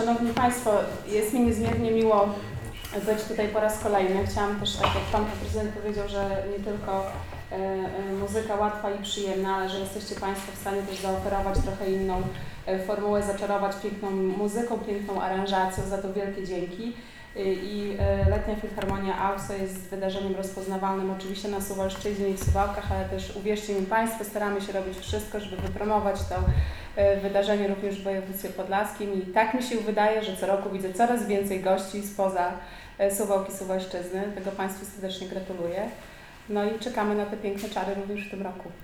Szanowni Państwo, jest mi niezmiernie miło być tutaj po raz kolejny. Chciałam też, tak jak Pan Prezydent powiedział, że nie tylko muzyka łatwa i przyjemna, ale że jesteście Państwo w stanie też zaoferować trochę inną formułę, zaczarować piękną muzyką, piękną aranżacją. Za to wielkie dzięki. I Letnia Filharmonia AUSO jest wydarzeniem rozpoznawalnym oczywiście na Suwalszczyźnie i w Suwałkach, ale też uwierzcie mi Państwo, staramy się robić wszystko, żeby wypromować to wydarzenie również w województwie podlaskim i tak mi się wydaje, że co roku widzę coraz więcej gości spoza Suwałk i Suwalszczyzny. Tego Państwu serdecznie gratuluję. No i czekamy na te piękne czary również w tym roku.